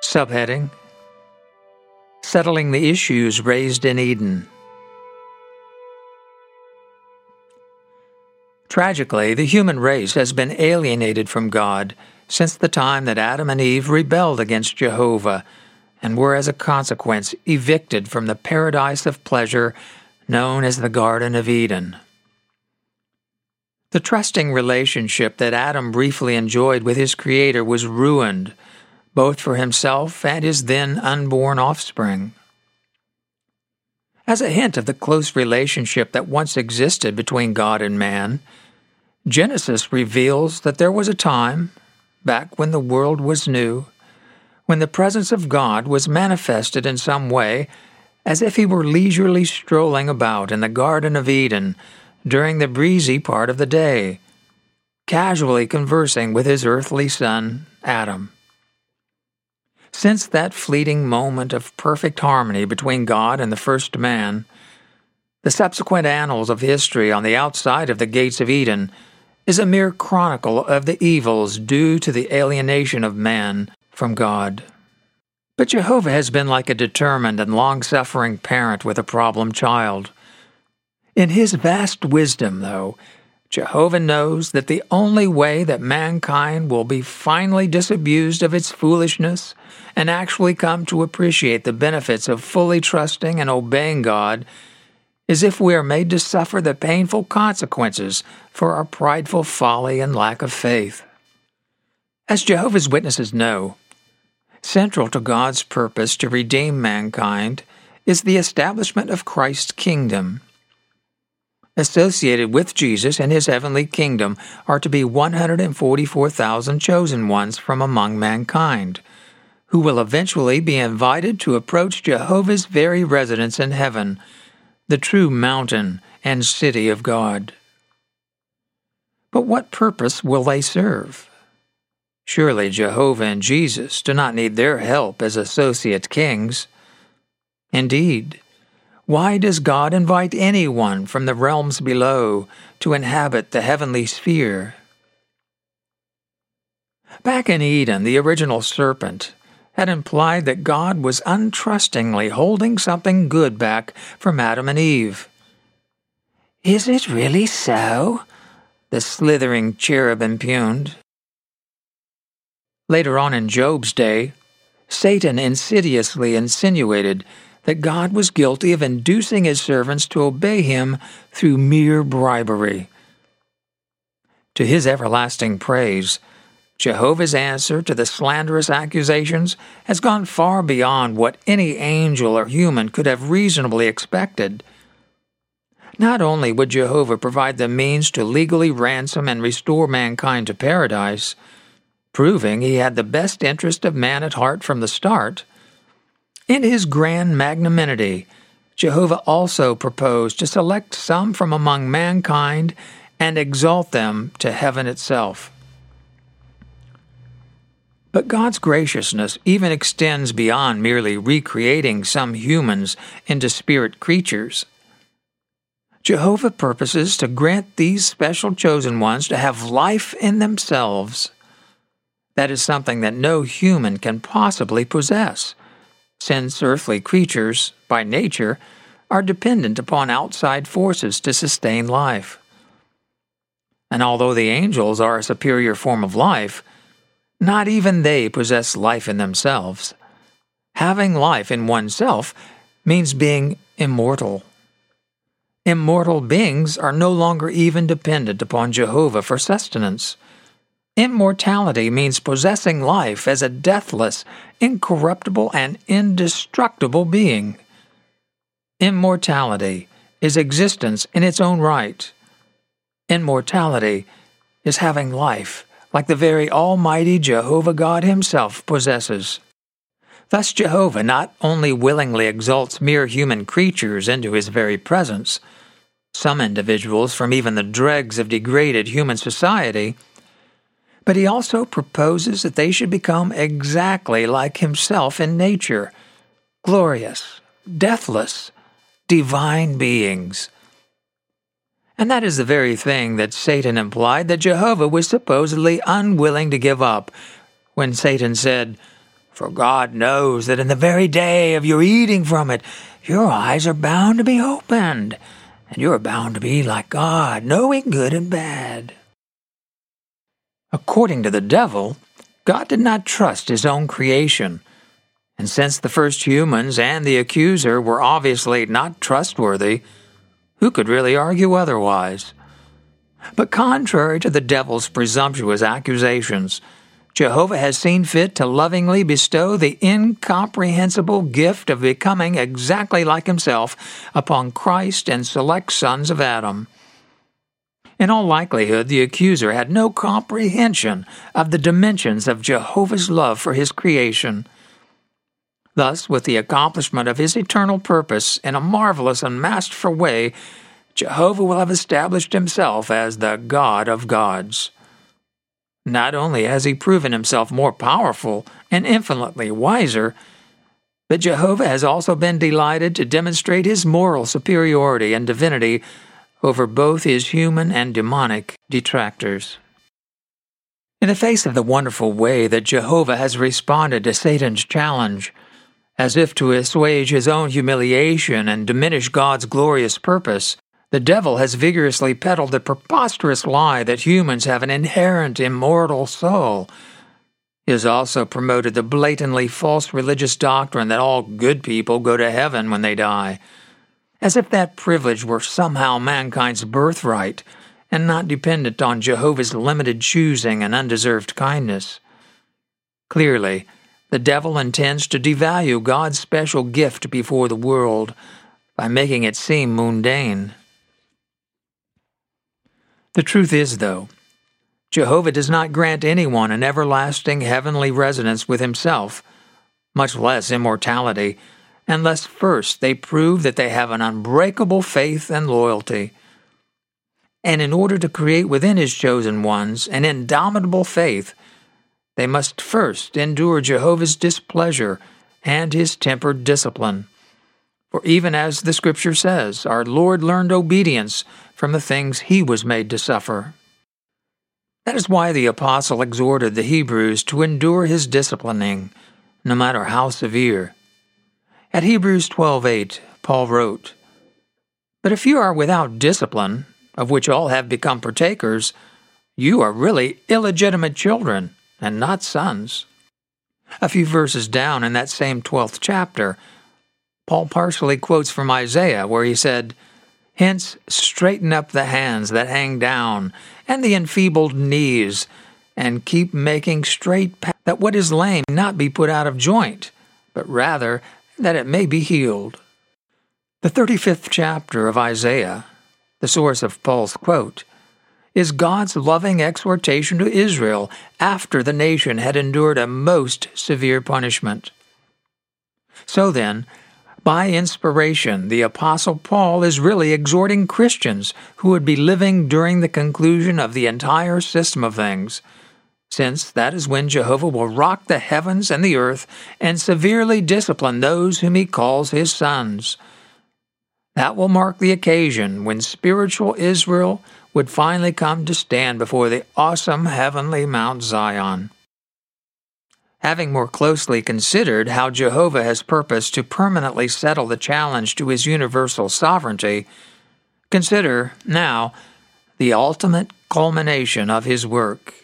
Subheading: Settling the Issues Raised in Eden. Tragically, the human race has been alienated from God since the time that Adam and Eve rebelled against Jehovah and were as a consequence evicted from the paradise of pleasure known as the Garden of Eden. The trusting relationship that Adam briefly enjoyed with his Creator was ruined, both for himself and his then unborn offspring. As a hint of the close relationship that once existed between God and man, Genesis reveals that there was a time, back when the world was new, when the presence of God was manifested in some way, as if he were leisurely strolling about in the Garden of Eden during the breezy part of the day, casually conversing with his earthly son, Adam. Since that fleeting moment of perfect harmony between God and the first man, the subsequent annals of history on the outside of the gates of Eden is a mere chronicle of the evils due to the alienation of man from God. But Jehovah has been like a determined and long-suffering parent with a problem child. In his vast wisdom, though, Jehovah knows that the only way that mankind will be finally disabused of its foolishness and actually come to appreciate the benefits of fully trusting and obeying God is if we are made to suffer the painful consequences for our prideful folly and lack of faith. As Jehovah's Witnesses know, central to God's purpose to redeem mankind is the establishment of Christ's kingdom. Associated with Jesus and his heavenly kingdom are to be 144,000 chosen ones from among mankind, who will eventually be invited to approach Jehovah's very residence in heaven, the true mountain and city of God. But what purpose will they serve? Surely Jehovah and Jesus do not need their help as associate kings. Indeed, why does God invite anyone from the realms below to inhabit the heavenly sphere? Back in Eden, the original serpent had implied that God was untrustingly holding something good back from Adam and Eve. "Is it really so?" the slithering cherub impugned. Later on in Job's day, Satan insidiously insinuated that God was guilty of inducing his servants to obey him through mere bribery. To his everlasting praise, Jehovah's answer to the slanderous accusations has gone far beyond what any angel or human could have reasonably expected. Not only would Jehovah provide the means to legally ransom and restore mankind to paradise, proving he had the best interest of man at heart from the start, in his grand magnanimity, Jehovah also proposed to select some from among mankind and exalt them to heaven itself. But God's graciousness even extends beyond merely recreating some humans into spirit creatures. Jehovah purposes to grant these special chosen ones to have life in themselves. That is something that no human can possibly possess, since earthly creatures, by nature, are dependent upon outside forces to sustain life. And although the angels are a superior form of life, not even they possess life in themselves. Having life in oneself means being immortal. Immortal beings are no longer even dependent upon Jehovah for sustenance. Immortality means possessing life as a deathless, incorruptible, and indestructible being. Immortality is existence in its own right. Immortality is having life like the very almighty Jehovah God himself possesses. Thus Jehovah not only willingly exalts mere human creatures into his very presence, some individuals from even the dregs of degraded human society, but he also proposes that they should become exactly like himself in nature, glorious, deathless, divine beings. And that is the very thing that Satan implied that Jehovah was supposedly unwilling to give up when Satan said, For God knows that in the very day of your eating from it, your eyes are bound to be opened, and you are bound to be like God, knowing good and bad. According to the devil, God did not trust his own creation, and since the first humans and the accuser were obviously not trustworthy, who could really argue otherwise? But contrary to the devil's presumptuous accusations, Jehovah has seen fit to lovingly bestow the incomprehensible gift of becoming exactly like himself upon Christ and select sons of Adam. In all likelihood, the accuser had no comprehension of the dimensions of Jehovah's love for his creation. Thus, with the accomplishment of his eternal purpose in a marvelous and masterful way, Jehovah will have established himself as the God of gods. Not only has he proven himself more powerful and infinitely wiser, but Jehovah has also been delighted to demonstrate his moral superiority and divinity over both his human and demonic detractors. In the face of the wonderful way that Jehovah has responded to Satan's challenge, as if to assuage his own humiliation and diminish God's glorious purpose, the devil has vigorously peddled the preposterous lie that humans have an inherent immortal soul. He has also promoted the blatantly false religious doctrine that all good people go to heaven when they die, as if that privilege were somehow mankind's birthright and not dependent on Jehovah's limited choosing and undeserved kindness. Clearly, the devil intends to devalue God's special gift before the world by making it seem mundane. The truth is, though, Jehovah does not grant anyone an everlasting heavenly residence with himself, much less immortality, unless first they prove that they have an unbreakable faith and loyalty. And in order to create within his chosen ones an indomitable faith, they must first endure Jehovah's displeasure and his tempered discipline. For even as the Scripture says, our Lord learned obedience from the things he was made to suffer. That is why the apostle exhorted the Hebrews to endure his disciplining, no matter how severe. At Hebrews 12:8, Paul wrote, "But if you are without discipline, of which all have become partakers, you are really illegitimate children, and not sons." A few verses down in that same 12th chapter, Paul partially quotes from Isaiah, where he said, "Hence straighten up the hands that hang down, and the enfeebled knees, and keep making straight paths, that what is lame not be put out of joint, but rather that it may be healed." The 35th chapter of Isaiah, the source of Paul's quote, is God's loving exhortation to Israel after the nation had endured a most severe punishment. So then, by inspiration, the Apostle Paul is really exhorting Christians who would be living during the conclusion of the entire system of things, since that is when Jehovah will rock the heavens and the earth and severely discipline those whom he calls his sons. That will mark the occasion when spiritual Israel would finally come to stand before the awesome heavenly Mount Zion. Having more closely considered how Jehovah has purposed to permanently settle the challenge to his universal sovereignty, consider, now, the ultimate culmination of his work.